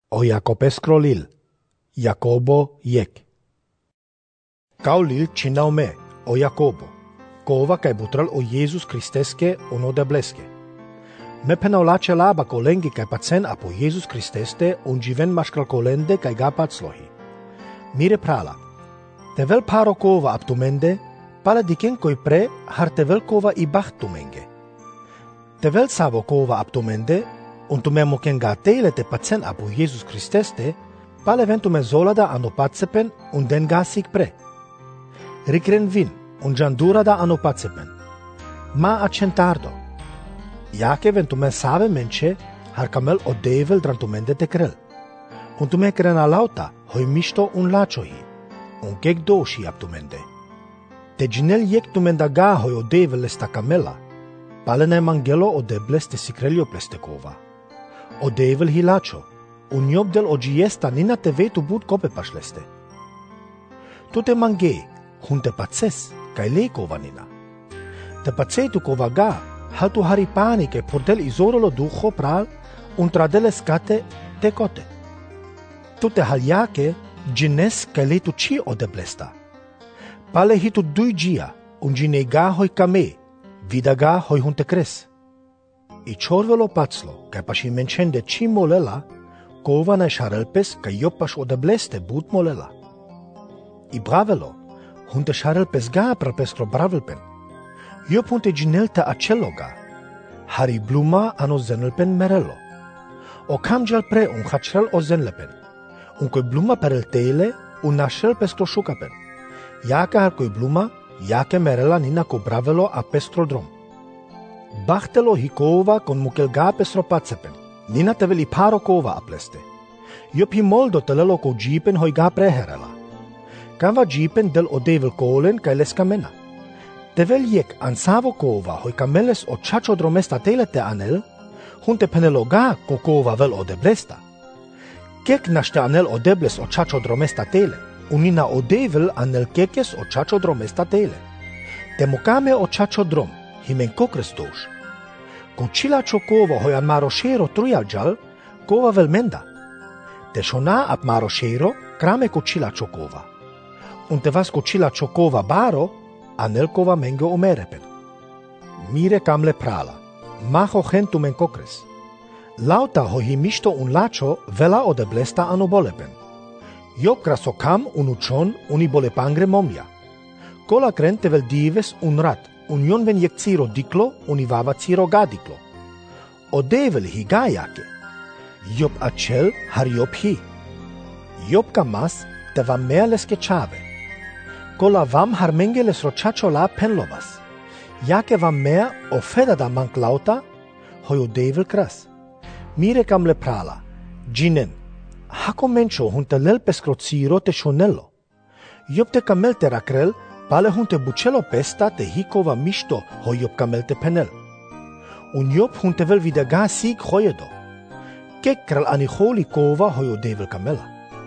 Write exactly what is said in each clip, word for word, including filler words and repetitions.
o Jakobeskro lil, Jakobo jek. Kao lil činao me, o Jakobo, kova kaj butral o Jezus Kristeske ono debleske. Me penaulače laba kolengi kaj pacen apo Jezus Kristeste un živen maškral kolende kaj ga paclohi. Mire prala, te vel paro kova aptumende, pala diken koj pre har te vel kova i bahtumenge. Te vel savo kova aptumende, un tu me moken ga tele te pacen apo Jezus Kristeste, pale ventu me zolada ano patsepen un den ga sik pre. Rikren vin, un jandura da ano patsepen. Ma accentardo. Jake ventu me save menche, har kamel o devel drantumende te krel. Un tu me krena lauta, hoi misto un lachohi, un kek doshi aptumende. Te ginel jek tumenda ga hoi o devel esta kamela, pale ne mangelo o debles te sikrelio plestekova. O devel hilacho, un job del ogiesta nina te vetu bud kope pašleste. Tu te mange, hun te paces, kaj lekova nina. Te pacetu kova ga, hal tu haripani ke pordel izorolo duho pral, un tradele skate te kote. Tu te haljake, gines kaj letu ci o deblesta. Pale hitu dui gia, un gine ga hoj kame, vida ga hoj hun te kres. I čorvelo paclo, kaj paši menčende ci molela, kova na šarelpes, kaj jopaš o debleste bud molela. I bravelo, hun te šarelpes ga prapeskro bravelpen. Jop hun te ginelta aceloga, hari bluma ano zenelpen merelo. O kamjal pre un hachrel o zenlepen, un koj bluma perel tele, un našel peskro šukapen. Jaka har koj bluma, jake merela nina ko bravelo a peskro drom. Bahtelo hikova kon mukel ga pestro patsepen, nina te veli paro kova apleste. Jop hi moldo telelo ko džipen hoj ga preherela. Kava džipen del o devel kolen kaj leskamena. Tevel jek ansavo kova hoj kameles o čačo dromesta telete anel, hun te penelo ga ko kova vel o deblesta. Kek našte anel o debles o čačo dromesta tele, unina o devel anel kekes o čačo dromesta tele. Te mokame o čačo drom, himen kokres doš. Kučila čo kova hoj an marošero trujaljal, kova vel menda. Te šona ap marošero, krame kučila čo kova. Un te vas kučila čo kova baro, anelkova mengo omerepen. Mire kamle prala, maho hentu men kokres. Lauta ho himisto un lacho vela o deblesta ano bolepen. Jop kraso kam un uchon uni bolepangre momja. Kola krente vel dives un rat, un jon ven jek ciro diklo, uni vava ciro ga diklo. O devel hi ga jake. Jop acel har jop hi. Jop kamas te va mea leske čave. Kola vam har mengeles rochacho la penlovas. Jake vam mea o feda da mank lauta, hoj o devel kras. Mire kam le prala, ginen, hako mencho hun te lel peskro ciro te shonello. Jop te kamel te rakrel, pale hun te bucelo pesta te hikova misto hoj jop kamel te penel. Un jop hun te vel videga sig hojedo. Kek krel ani holi kova hoj o devel kamela.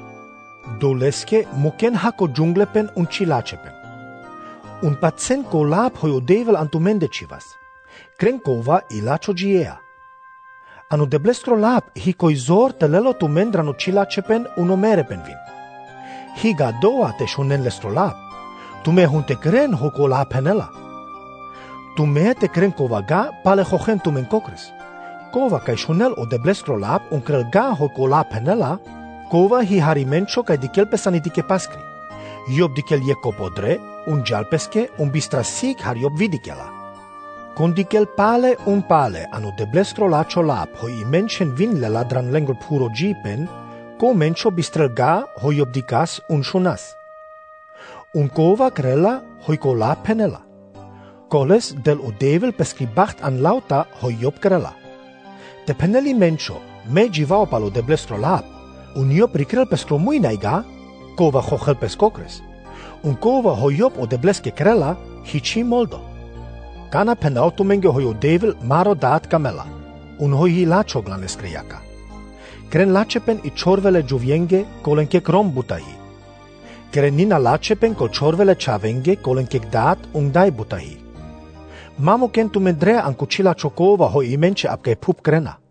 Doleske moken hako džunglepen un čilačepen. Un pacen ko lap hoj o devel antumende čivas. Krenkova i lačo džiea. Anu deblestro lap hi koj zor te lelo tu mendrano čilačepen uno merepen vin. Hi ga doa te šunen lestro lap. Tu me hun te kren ho ko lap henela. Tu me te kren kova ga pale hohen tu men kokres. Kova kaj šunel o deblestro lap un krel ga ho ko lap henela, kova hi harimencho kaj dikel pesani dike paskri. Job dikel jeko podre, un jalpeske, un bistrasik har job vidikela. Kon dikel pale un pale anu deblestro lacho lap hoj i menchen vin le ladran lengol puro džipen, ko mencho bistrel ga hoj job dikas un šunas. Un kova krela hoj ko lap penela. Koles del o devel peskri bacht an lauta hoj job krela. Te peneli mencho, me jivao palo deblestro lap, un job rikrel peskro muina iga, kova hohel peskokres. Un kova hoj job o debleske krela, hiči moldo. Kana penautu menge hoj o devel maro daat kamela, un hoj hi lačo glane skrijaka. Kren lačepen i čorvele džuvjenge kolen kek rom butahi. Kren nina lačepen kol čorvele čavenge kolen kek daat un daj butahi. Mamo ken tu mendrea an kučila čokova hoj imenče apke pup krena.